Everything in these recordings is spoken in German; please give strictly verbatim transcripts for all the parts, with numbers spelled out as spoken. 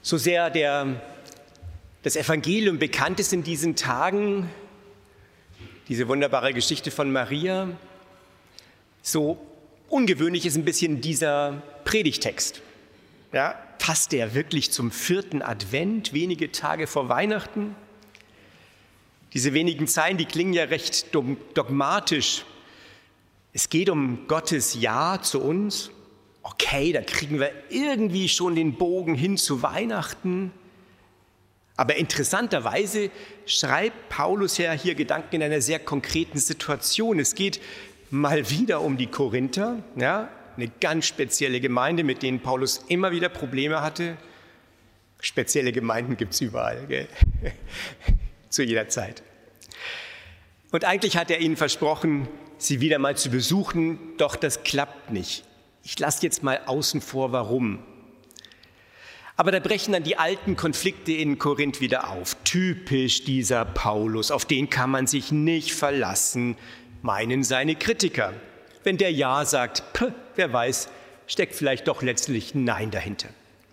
So sehr der, das Evangelium bekannt ist in diesen Tagen, diese wunderbare Geschichte von Maria, so ungewöhnlich ist ein bisschen dieser Predigtext. Ja, passt der wirklich zum vierten Advent, wenige Tage vor Weihnachten? Diese wenigen Zeilen, die klingen ja recht dogmatisch. Es geht um Gottes Ja zu uns. Okay, da kriegen wir irgendwie schon den Bogen hin zu Weihnachten. Aber interessanterweise schreibt Paulus ja hier Gedanken in einer sehr konkreten Situation. Es geht mal wieder um die Korinther, ja, eine ganz spezielle Gemeinde, mit denen Paulus immer wieder Probleme hatte. Spezielle Gemeinden gibt es überall, gell? Zu jeder Zeit. Und eigentlich hat er ihnen versprochen, sie wieder mal zu besuchen, doch das klappt nicht. Ich lasse jetzt mal außen vor, warum. Aber da brechen dann die alten Konflikte in Korinth wieder auf. Typisch dieser Paulus, auf den kann man sich nicht verlassen, meinen seine Kritiker. Wenn der Ja sagt, pff, wer weiß, steckt vielleicht doch letztlich Nein dahinter.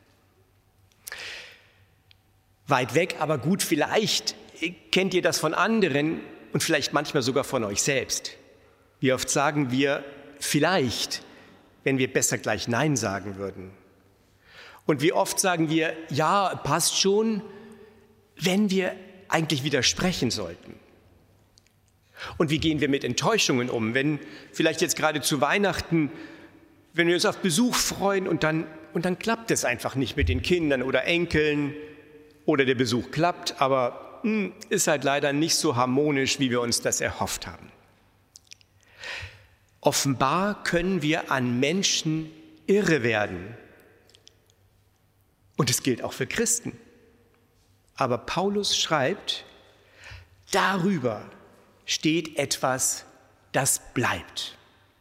Weit weg, aber gut, vielleicht kennt ihr das von anderen und vielleicht manchmal sogar von euch selbst. Wie oft sagen wir vielleicht, wenn wir besser gleich Nein sagen würden? Und wie oft sagen wir, ja, passt schon, wenn wir eigentlich widersprechen sollten? Und wie gehen wir mit Enttäuschungen um, wenn vielleicht jetzt gerade zu Weihnachten, wenn wir uns auf Besuch freuen und dann, und dann klappt es einfach nicht mit den Kindern oder Enkeln oder der Besuch klappt, aber mh, ist halt leider nicht so harmonisch, wie wir uns das erhofft haben. Offenbar können wir an Menschen irre werden. Und es gilt auch für Christen. Aber Paulus schreibt, darüber steht etwas, das bleibt.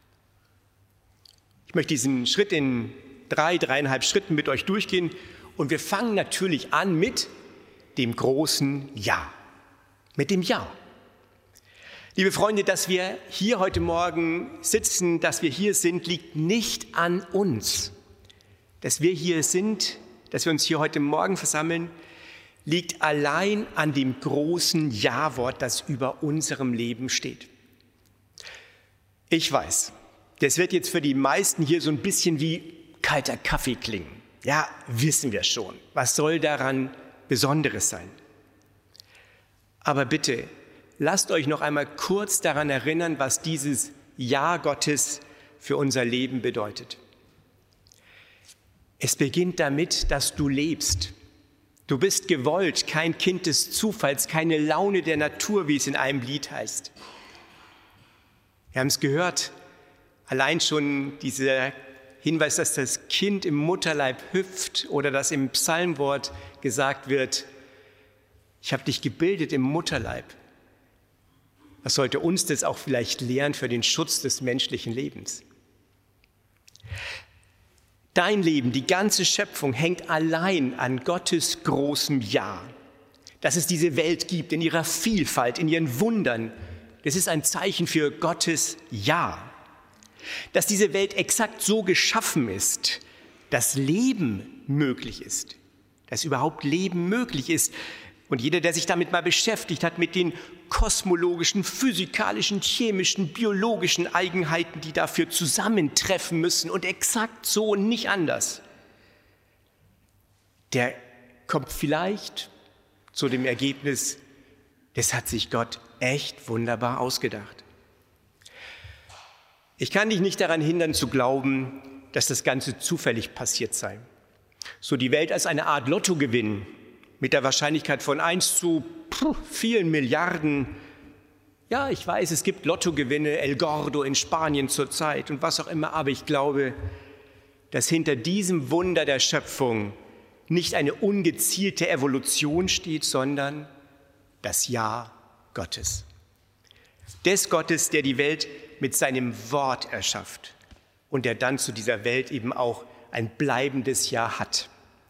Ich möchte diesen Schritt in drei, dreieinhalb Schritten mit euch durchgehen. Und wir fangen natürlich an mit dem großen Ja. Mit dem Ja. Liebe Freunde, dass wir hier heute Morgen sitzen, dass wir hier sind, liegt nicht an uns. Dass wir hier sind, dass wir uns hier heute Morgen versammeln, liegt allein an dem großen Ja-Wort, das über unserem Leben steht. Ich weiß, das wird jetzt für die meisten hier so ein bisschen wie kalter Kaffee klingen. Ja, wissen wir schon. Was soll daran Besonderes sein? Aber bitte, lasst euch noch einmal kurz daran erinnern, was dieses Ja Gottes für unser Leben bedeutet. Es beginnt damit, dass du lebst. Du bist gewollt, kein Kind des Zufalls, keine Laune der Natur, wie es in einem Lied heißt. Wir haben es gehört, allein schon dieser Hinweis, dass das Kind im Mutterleib hüpft oder dass im Psalmwort gesagt wird, ich habe dich gebildet im Mutterleib. Was sollte uns das auch vielleicht lehren für den Schutz des menschlichen Lebens? Dein Leben, die ganze Schöpfung hängt allein an Gottes großem Ja. Dass es diese Welt gibt, in ihrer Vielfalt, in ihren Wundern, das ist ein Zeichen für Gottes Ja. Dass diese Welt exakt so geschaffen ist, dass Leben möglich ist, dass überhaupt Leben möglich ist. Und jeder, der sich damit mal beschäftigt hat, mit den kosmologischen, physikalischen, chemischen, biologischen Eigenheiten, die dafür zusammentreffen müssen und exakt so und nicht anders, der kommt vielleicht zu dem Ergebnis, das hat sich Gott echt wunderbar ausgedacht. Ich kann dich nicht daran hindern zu glauben, dass das Ganze zufällig passiert sei. So die Welt als eine Art Lottogewinn mit der Wahrscheinlichkeit von eins zu puh, vielen Milliarden. Ja, ich weiß, es gibt Lottogewinne, El Gordo in Spanien zurzeit und was auch immer, aber ich glaube, dass hinter diesem Wunder der Schöpfung nicht eine ungezielte Evolution steht, sondern das Ja Gottes. Des Gottes, der die Welt mit seinem Wort erschafft und der dann zu dieser Welt eben auch ein bleibendes Ja hat.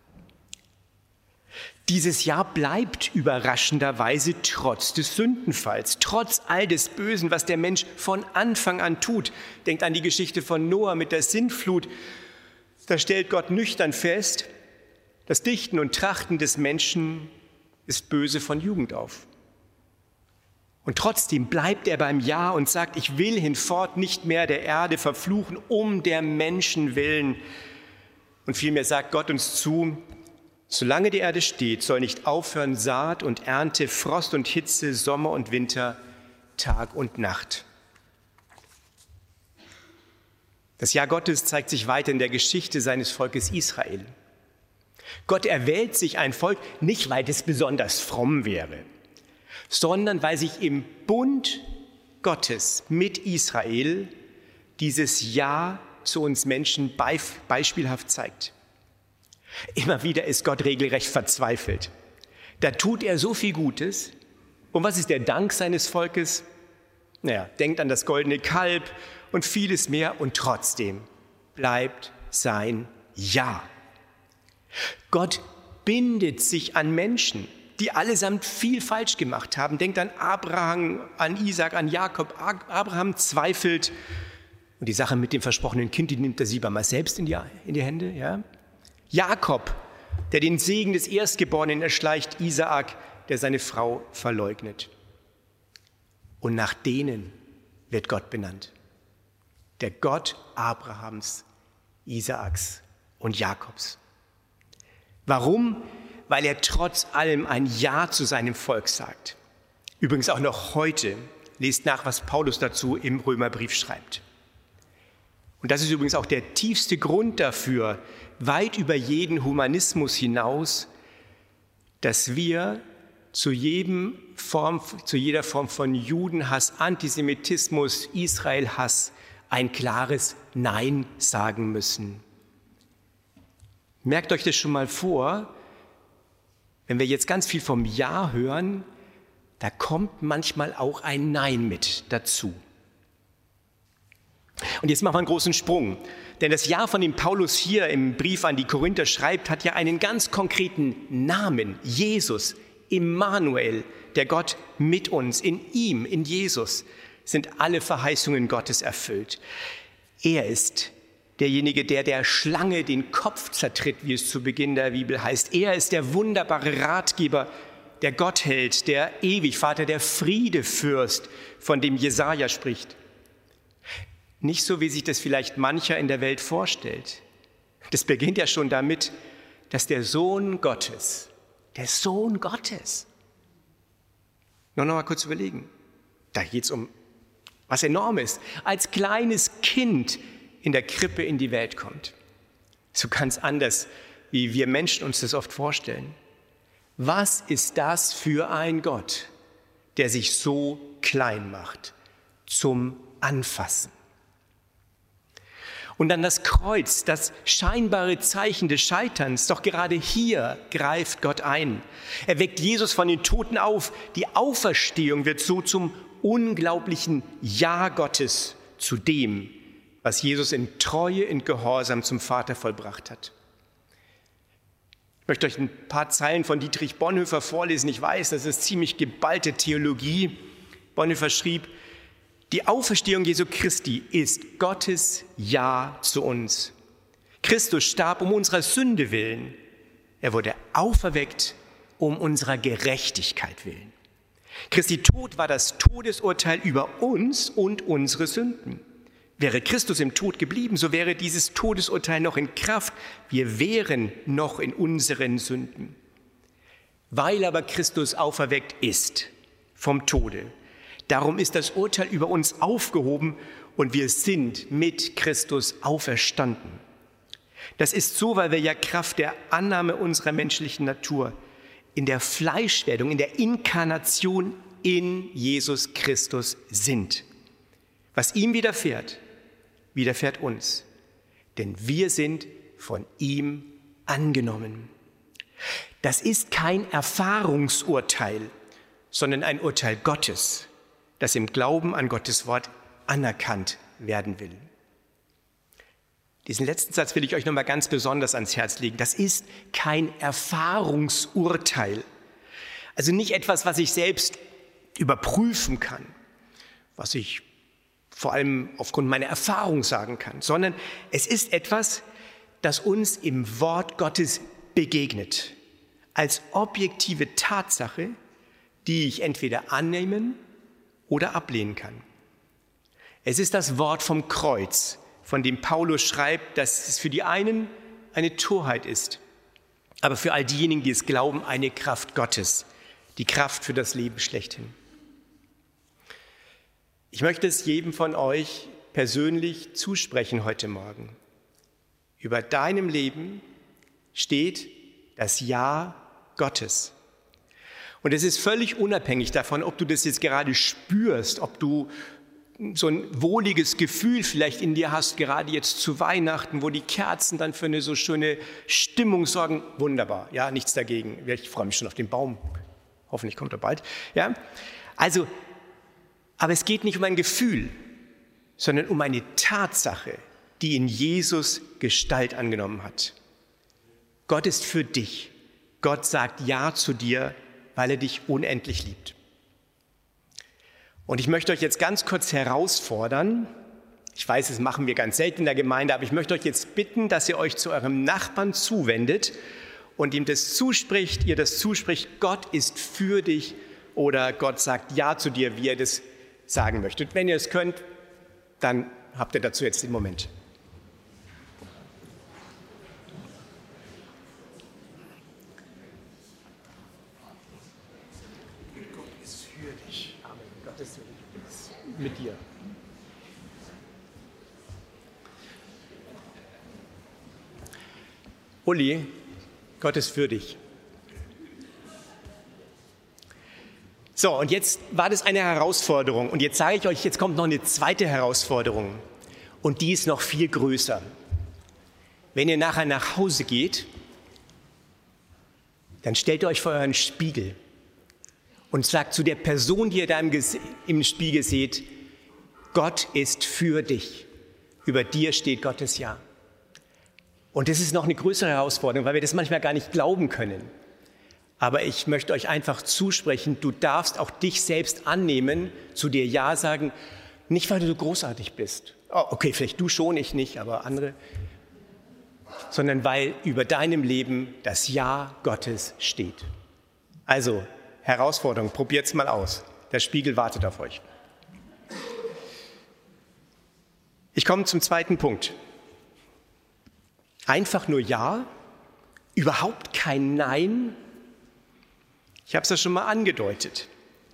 Dieses Ja bleibt überraschenderweise trotz des Sündenfalls, trotz all des Bösen, was der Mensch von Anfang an tut. Denkt an die Geschichte von Noah mit der Sintflut. Da stellt Gott nüchtern fest, Das Dichten und Trachten des Menschen ist böse von Jugend auf. Und trotzdem bleibt er beim Ja und sagt, ich will hinfort nicht mehr der Erde verfluchen, um der Menschen willen. Und vielmehr sagt Gott uns zu, solange die Erde steht, soll nicht aufhören Saat und Ernte, Frost und Hitze, Sommer und Winter, Tag und Nacht. Das Ja Gottes zeigt sich weiter in der Geschichte seines Volkes Israel. Gott erwählt sich ein Volk nicht, weil es besonders fromm wäre, sondern weil sich im Bund Gottes mit Israel dieses Ja zu uns Menschen beispielhaft zeigt. Immer wieder ist Gott regelrecht verzweifelt. Da tut er so viel Gutes. Und was ist der Dank seines Volkes? Naja, denkt an das goldene Kalb und vieles mehr. Und trotzdem bleibt sein Ja. Gott bindet sich an Menschen, die allesamt viel falsch gemacht haben. Denkt an Abraham, an Isaak, an Jakob. Abraham zweifelt. Und die Sache mit dem versprochenen Kind, die nimmt er lieber mal selbst in die, in die Hände. Ja? Jakob, der den Segen des Erstgeborenen erschleicht. Isaak, der seine Frau verleugnet. Und nach denen wird Gott benannt. Der Gott Abrahams, Isaaks und Jakobs. Warum? Weil er trotz allem ein Ja zu seinem Volk sagt. Übrigens auch noch heute. Lest nach, was Paulus dazu im Römerbrief schreibt. Und das ist übrigens auch der tiefste Grund dafür, weit über jeden Humanismus hinaus, dass wir zu, jedem Form, zu jeder Form von Judenhass, Antisemitismus, Israelhass ein klares Nein sagen müssen. Merkt euch das schon mal vor, wenn wir jetzt ganz viel vom Ja hören, da kommt manchmal auch ein Nein mit dazu. Und jetzt machen wir einen großen Sprung, denn das Ja, von dem Paulus hier im Brief an die Korinther schreibt, hat ja einen ganz konkreten Namen, Jesus, Immanuel, der Gott mit uns. In ihm, in Jesus, sind alle Verheißungen Gottes erfüllt. Er ist derjenige, der der Schlange den Kopf zertritt, wie es zu Beginn der Bibel heißt. Er ist der wunderbare Ratgeber, der Gott hält, der Ewigvater, der Friedefürst, von dem Jesaja spricht. Nicht so, wie sich das vielleicht mancher in der Welt vorstellt. Das beginnt ja schon damit, dass der Sohn Gottes, der Sohn Gottes, noch, noch mal kurz überlegen, da geht es um was Enormes, als kleines Kind in der Krippe in die Welt kommt. So ganz anders, wie wir Menschen uns das oft vorstellen. Was ist das für ein Gott, der sich so klein macht zum Anfassen? Und dann das Kreuz, das scheinbare Zeichen des Scheiterns. Doch gerade hier greift Gott ein. Er weckt Jesus von den Toten auf. Die Auferstehung wird so zum unglaublichen Ja Gottes zu dem, was Jesus in Treue, in Gehorsam zum Vater vollbracht hat. Ich möchte euch ein paar Zeilen von Dietrich Bonhoeffer vorlesen. Ich weiß, das ist ziemlich geballte Theologie. Bonhoeffer schrieb, die Auferstehung Jesu Christi ist Gottes Ja zu uns. Christus starb um unserer Sünde willen. Er wurde auferweckt um unserer Gerechtigkeit willen. Christi Tod war das Todesurteil über uns und unsere Sünden. Wäre Christus im Tod geblieben, so wäre dieses Todesurteil noch in Kraft. Wir wären noch in unseren Sünden. Weil aber Christus auferweckt ist vom Tode, darum ist das Urteil über uns aufgehoben und wir sind mit Christus auferstanden. Das ist so, weil wir ja Kraft der Annahme unserer menschlichen Natur in der Fleischwerdung, in der Inkarnation in Jesus Christus sind. Was ihm widerfährt, widerfährt uns, denn wir sind von ihm angenommen. Das ist kein Erfahrungsurteil, sondern ein Urteil Gottes, das im Glauben an Gottes Wort anerkannt werden will. Diesen letzten Satz will ich euch noch mal ganz besonders ans Herz legen. Das ist kein Erfahrungsurteil. Also nicht etwas, was ich selbst überprüfen kann, was ich vor allem aufgrund meiner Erfahrung sagen kann, sondern es ist etwas, das uns im Wort Gottes begegnet, als objektive Tatsache, die ich entweder annehmen oder ablehnen kann. Es ist das Wort vom Kreuz, von dem Paulus schreibt, dass es für die einen eine Torheit ist, aber für all diejenigen, die es glauben, eine Kraft Gottes, die Kraft für das Leben schlechthin. Ich möchte es jedem von euch persönlich zusprechen heute Morgen. Über deinem Leben steht das Ja Gottes. Und es ist völlig unabhängig davon, ob du das jetzt gerade spürst, ob du so ein wohliges Gefühl vielleicht in dir hast, gerade jetzt zu Weihnachten, wo die Kerzen dann für eine so schöne Stimmung sorgen. Wunderbar, ja, nichts dagegen. Ich freue mich schon auf den Baum. Hoffentlich kommt er bald. Ja? Also, aber es geht nicht um ein Gefühl, sondern um eine Tatsache, die in Jesus Gestalt angenommen hat. Gott ist für dich. Gott sagt Ja zu dir, weil er dich unendlich liebt. Und ich möchte euch jetzt ganz kurz herausfordern, ich weiß, das machen wir ganz selten in der Gemeinde, aber ich möchte euch jetzt bitten, dass ihr euch zu eurem Nachbarn zuwendet und ihm das zuspricht, ihr das zuspricht, Gott ist für dich oder Gott sagt Ja zu dir, wie ihr das sagen möchtet. Wenn ihr es könnt, dann habt ihr dazu jetzt den Moment. Gott ist für dich. Amen. Gott ist mit dir. Uli, Gott ist für dich. So, und jetzt war das eine Herausforderung. Und jetzt sage ich euch, jetzt kommt noch eine zweite Herausforderung. Und die ist noch viel größer. Wenn ihr nachher nach Hause geht, dann stellt ihr euch vor euren Spiegel und sagt zu der Person, die ihr da im, Ges- im Spiegel seht, Gott ist für dich. Über dir steht Gottes Ja. Und das ist noch eine größere Herausforderung, weil wir das manchmal gar nicht glauben können. Aber ich möchte euch einfach zusprechen, du darfst auch dich selbst annehmen, zu dir Ja sagen, nicht weil du so großartig bist. Oh, okay, vielleicht du schon, ich nicht, aber andere. Sondern weil über deinem Leben das Ja Gottes steht. Also, Herausforderung, probiert's mal aus. Der Spiegel wartet auf euch. Ich komme zum zweiten Punkt. Einfach nur Ja, überhaupt kein Nein. Ich habe es ja schon mal angedeutet.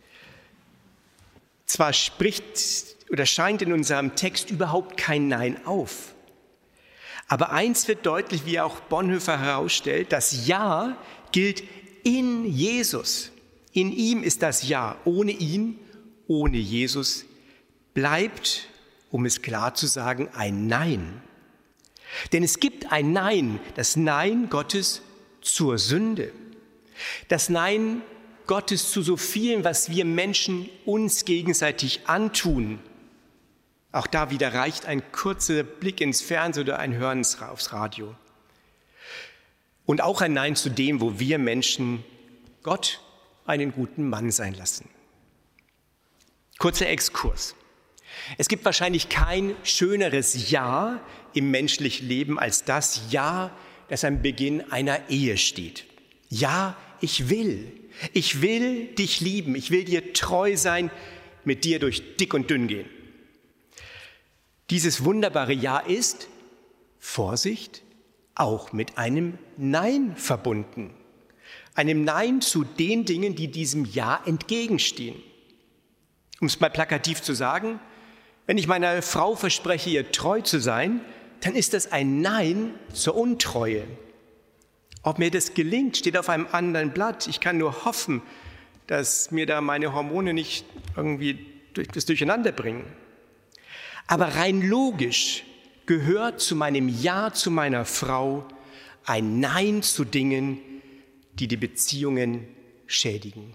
Zwar spricht oder scheint in unserem Text überhaupt kein Nein auf, aber eins wird deutlich, wie auch Bonhoeffer herausstellt, das Ja gilt in Jesus. In ihm ist das Ja. Ohne ihn, ohne Jesus bleibt, um es klar zu sagen, ein Nein. Denn es gibt ein Nein, das Nein Gottes zur Sünde. Das Nein Gottes zu so vielen, was wir Menschen uns gegenseitig antun. Auch da wieder reicht ein kurzer Blick ins Fernsehen oder ein Hören aufs Radio. Und auch ein Nein zu dem, wo wir Menschen Gott einen guten Mann sein lassen. Kurzer Exkurs. Es gibt wahrscheinlich kein schöneres Ja im menschlichen Leben als das Ja, das am Beginn einer Ehe steht. Ja, ich will. Ich will dich lieben. Ich will dir treu sein, mit dir durch dick und dünn gehen. Dieses wunderbare Ja ist, Vorsicht, auch mit einem Nein verbunden. Einem Nein zu den Dingen, die diesem Ja entgegenstehen. Um es mal plakativ zu sagen, wenn ich meiner Frau verspreche, ihr treu zu sein, dann ist das ein Nein zur Untreue. Ob mir das gelingt, steht auf einem anderen Blatt. Ich kann nur hoffen, dass mir da meine Hormone nicht irgendwie das Durcheinander bringen. Aber rein logisch gehört zu meinem Ja zu meiner Frau ein Nein zu Dingen, die die Beziehungen schädigen.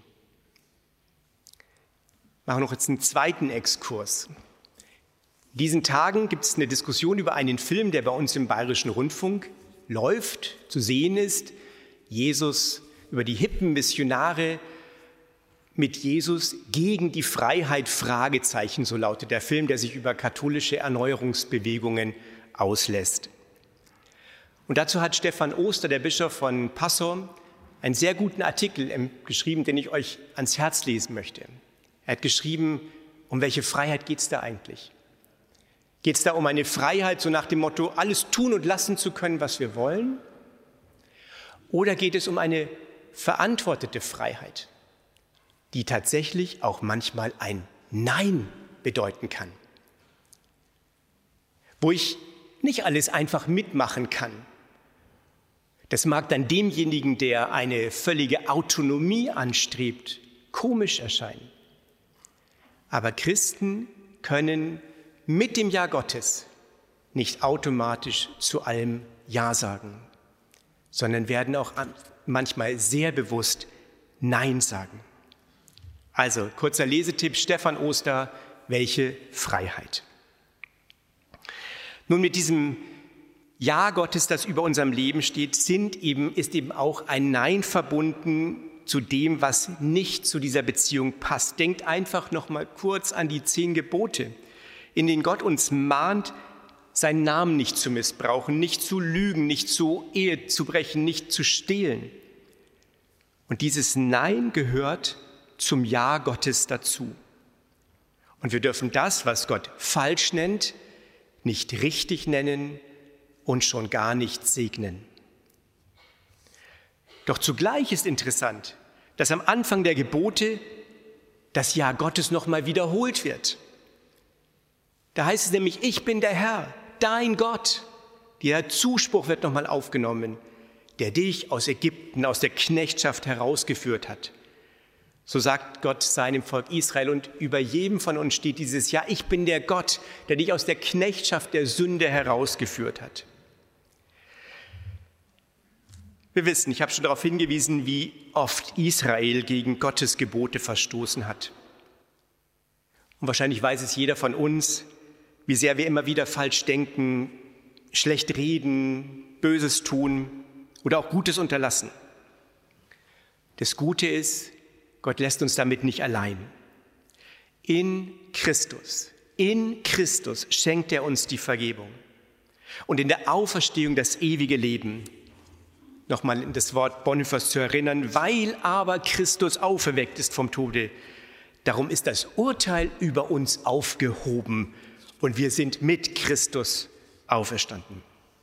Ich mache noch jetzt einen zweiten Exkurs. In diesen Tagen gibt es eine Diskussion über einen Film, der bei uns im Bayerischen Rundfunk läuft, zu sehen ist. Jesus, über die hippen Missionare mit Jesus gegen die Freiheit, Fragezeichen, so lautet der Film, der sich über katholische Erneuerungsbewegungen auslässt. Und dazu hat Stefan Oster, der Bischof von Passau, einen sehr guten Artikel geschrieben, den ich euch ans Herz lesen möchte. Er hat geschrieben, um welche Freiheit geht es da eigentlich? Geht es da um eine Freiheit, so nach dem Motto, alles tun und lassen zu können, was wir wollen? Oder geht es um eine verantwortete Freiheit, die tatsächlich auch manchmal ein Nein bedeuten kann? Wo ich nicht alles einfach mitmachen kann. Das mag dann demjenigen, der eine völlige Autonomie anstrebt, komisch erscheinen. Aber Christen können mit dem Ja Gottes nicht automatisch zu allem Ja sagen, sondern werden auch manchmal sehr bewusst Nein sagen. Also, kurzer Lesetipp, Stefan Oster, welche Freiheit. Nun, mit diesem Ja Gottes, das über unserem Leben steht, sind eben, ist eben auch ein Nein verbunden zu dem, was nicht zu dieser Beziehung passt. Denkt einfach noch mal kurz an die zehn Gebote, in denen Gott uns mahnt, seinen Namen nicht zu missbrauchen, nicht zu lügen, nicht zu Ehe zu brechen, nicht zu stehlen. Und dieses Nein gehört zum Ja Gottes dazu. Und wir dürfen das, was Gott falsch nennt, nicht richtig nennen und schon gar nicht segnen. Doch zugleich ist interessant, dass am Anfang der Gebote das Ja Gottes nochmal wiederholt wird. Da heißt es nämlich, ich bin der Herr, dein Gott. Der Zuspruch wird nochmal aufgenommen, der dich aus Ägypten, aus der Knechtschaft herausgeführt hat. So sagt Gott seinem Volk Israel, und über jedem von uns steht dieses Ja, ich bin der Gott, der dich aus der Knechtschaft der Sünde herausgeführt hat. Wir wissen, ich habe schon darauf hingewiesen, wie oft Israel gegen Gottes Gebote verstoßen hat. Und wahrscheinlich weiß es jeder von uns, wie sehr wir immer wieder falsch denken, schlecht reden, Böses tun oder auch Gutes unterlassen. Das Gute ist, Gott lässt uns damit nicht allein. In Christus, in Christus schenkt er uns die Vergebung. Und in der Auferstehung das ewige Leben. Nochmal in das Wort Bonhoeffers zu erinnern, weil aber Christus auferweckt ist vom Tode. Darum ist das Urteil über uns aufgehoben und wir sind mit Christus auferstanden.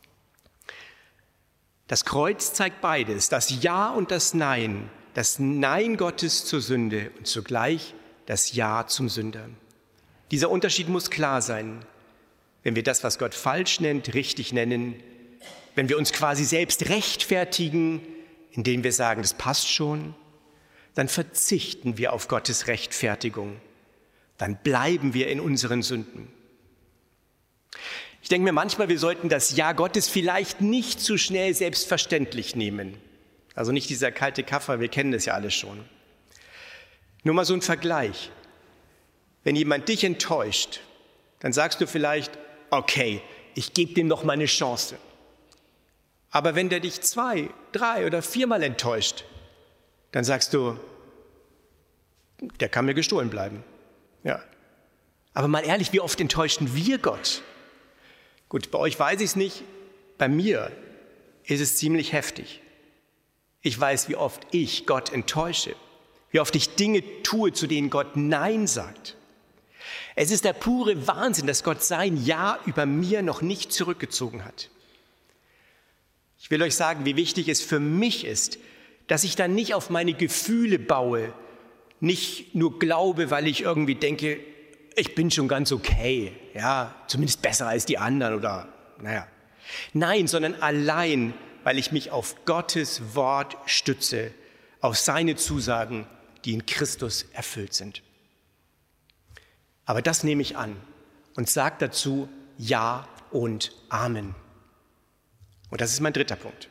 Das Kreuz zeigt beides, das Ja und das Nein, das Nein Gottes zur Sünde und zugleich das Ja zum Sünder. Dieser Unterschied muss klar sein, wenn wir das, was Gott falsch nennt, richtig nennen, wenn wir uns quasi selbst rechtfertigen, indem wir sagen, das passt schon, dann verzichten wir auf Gottes Rechtfertigung. Dann bleiben wir in unseren Sünden. Ich denke mir manchmal, wir sollten das Ja Gottes vielleicht nicht zu schnell selbstverständlich nehmen. Also nicht dieser kalte Kaffee, wir kennen das ja alles schon. Nur mal so ein Vergleich. Wenn jemand dich enttäuscht, dann sagst du vielleicht, okay, ich gebe dem noch mal eine Chance. Aber wenn der dich zwei, drei oder viermal enttäuscht, dann sagst du, der kann mir gestohlen bleiben. Ja. Aber mal ehrlich, wie oft enttäuschen wir Gott? Gut, bei euch weiß ich es nicht, bei mir ist es ziemlich heftig. Ich weiß, wie oft ich Gott enttäusche, wie oft ich Dinge tue, zu denen Gott Nein sagt. Es ist der pure Wahnsinn, dass Gott sein Ja über mir noch nicht zurückgezogen hat. Ich will euch sagen, wie wichtig es für mich ist, dass ich dann nicht auf meine Gefühle baue, nicht nur glaube, weil ich irgendwie denke, ich bin schon ganz okay, ja, zumindest besser als die anderen oder, naja. Nein, sondern allein, weil ich mich auf Gottes Wort stütze, auf seine Zusagen, die in Christus erfüllt sind. Aber das nehme ich an und sage dazu Ja und Amen. Und das ist mein dritter Punkt.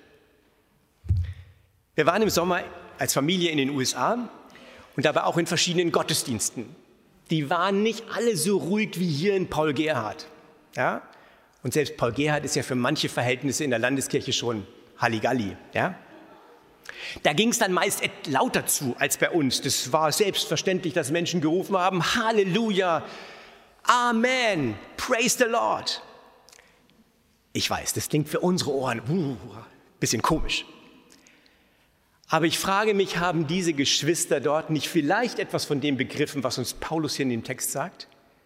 Wir waren im Sommer als Familie in den U S A und dabei auch in verschiedenen Gottesdiensten. Die waren nicht alle so ruhig wie hier in Paul Gerhardt. Ja? Und selbst Paul Gerhardt ist ja für manche Verhältnisse in der Landeskirche schon Halligalli. Ja? Da ging es dann meist lauter zu als bei uns. Das war selbstverständlich, dass Menschen gerufen haben, Halleluja, Amen, praise the Lord. Ich weiß, das klingt für unsere Ohren uh, bisschen komisch. Aber ich frage mich, haben diese Geschwister dort nicht vielleicht etwas von dem begriffen, was uns Paulus hier in dem Text sagt?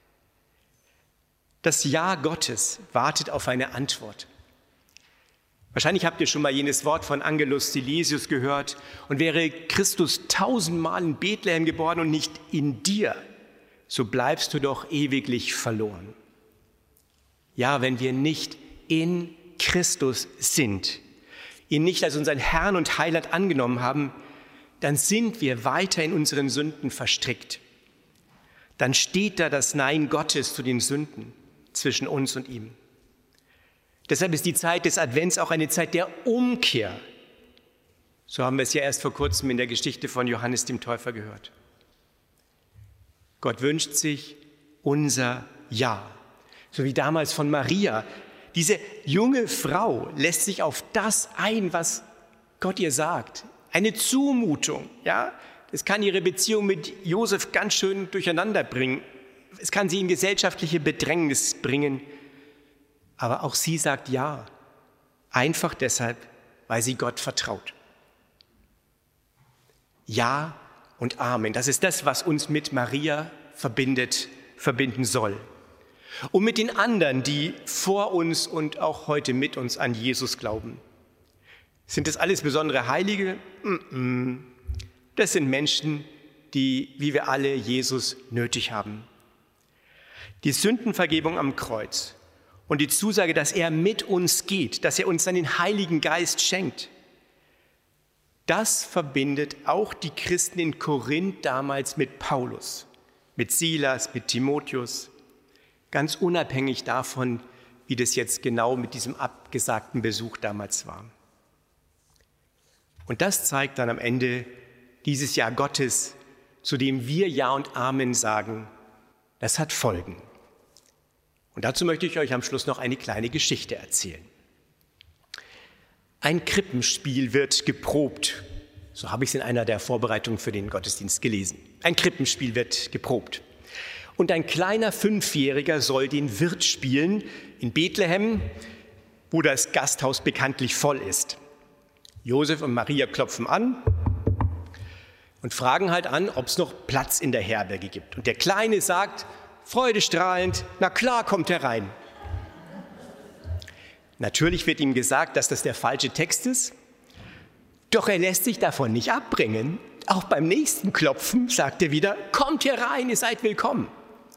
Das Ja Gottes wartet auf eine Antwort. Wahrscheinlich habt ihr schon mal jenes Wort von Angelus Silesius gehört. Und wäre Christus tausendmal in Bethlehem geboren und nicht in dir, so bleibst du doch ewiglich verloren. Ja, wenn wir nicht in Christus sind, ihn nicht als unseren Herrn und Heiland angenommen haben, dann sind wir weiter in unseren Sünden verstrickt. Dann steht da das Nein Gottes zu den Sünden zwischen uns und ihm. Deshalb ist die Zeit des Advents auch eine Zeit der Umkehr. So haben wir es ja erst vor kurzem in der Geschichte von Johannes dem Täufer gehört. Gott wünscht sich unser Ja, so wie damals von Maria. Diese junge Frau lässt sich auf das ein, was Gott ihr sagt. Eine Zumutung, ja? Das kann ihre Beziehung mit Josef ganz schön durcheinander bringen. Es kann sie in gesellschaftliche Bedrängnis bringen. Aber auch sie sagt Ja, einfach deshalb, weil sie Gott vertraut. Ja und Amen, das ist das, was uns mit Maria verbindet, verbinden soll. Und mit den anderen, die vor uns und auch heute mit uns an Jesus glauben. Sind das alles besondere Heilige? Das sind Menschen, die, wie wir alle, Jesus nötig haben. Die Sündenvergebung am Kreuz und die Zusage, dass er mit uns geht, dass er uns seinen Heiligen Geist schenkt, das verbindet auch die Christen in Korinth damals mit Paulus, mit Silas, mit Timotheus, ganz unabhängig davon, wie das jetzt genau mit diesem abgesagten Besuch damals war. Und das zeigt dann am Ende dieses Ja Gottes, zu dem wir Ja und Amen sagen, das hat Folgen. Und dazu möchte ich euch am Schluss noch eine kleine Geschichte erzählen. Ein Krippenspiel wird geprobt. So habe ich es in einer der Vorbereitungen für den Gottesdienst gelesen. Ein Krippenspiel wird geprobt. Und ein kleiner Fünfjähriger soll den Wirt spielen in Bethlehem, wo das Gasthaus bekanntlich voll ist. Josef und Maria klopfen an und fragen halt an, ob es noch Platz in der Herberge gibt. Und der Kleine sagt, freudestrahlend, na klar, kommt herein. Natürlich wird ihm gesagt, dass das der falsche Text ist, doch er lässt sich davon nicht abbringen. Auch beim nächsten Klopfen sagt er wieder, kommt herein, ihr seid willkommen.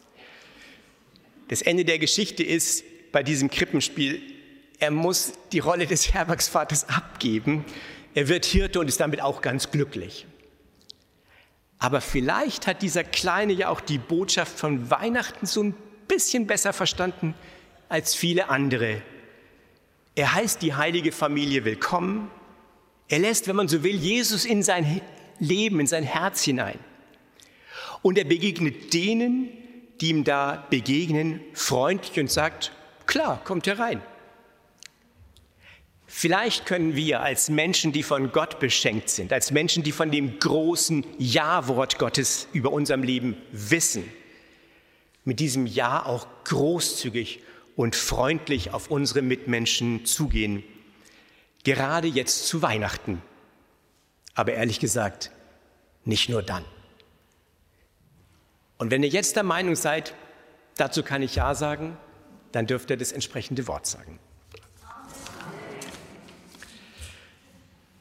Das Ende der Geschichte ist bei diesem Krippenspiel, er muss die Rolle des Herbergsvaters abgeben. Er wird Hirte und ist damit auch ganz glücklich. Aber vielleicht hat dieser Kleine ja auch die Botschaft von Weihnachten so ein bisschen besser verstanden als viele andere. Er heißt die heilige Familie willkommen. Er lässt, wenn man so will, Jesus in sein Leben, in sein Herz hinein. Und er begegnet denen, die ihm da begegnen, freundlich und sagt, klar, kommt herein. Vielleicht können wir als Menschen, die von Gott beschenkt sind, als Menschen, die von dem großen Ja-Wort Gottes über unserem Leben wissen, mit diesem Ja auch großzügig und freundlich auf unsere Mitmenschen zugehen. Gerade jetzt zu Weihnachten. Aber ehrlich gesagt, nicht nur dann. Und wenn ihr jetzt der Meinung seid, dazu kann ich Ja sagen, dann dürft ihr das entsprechende Wort sagen.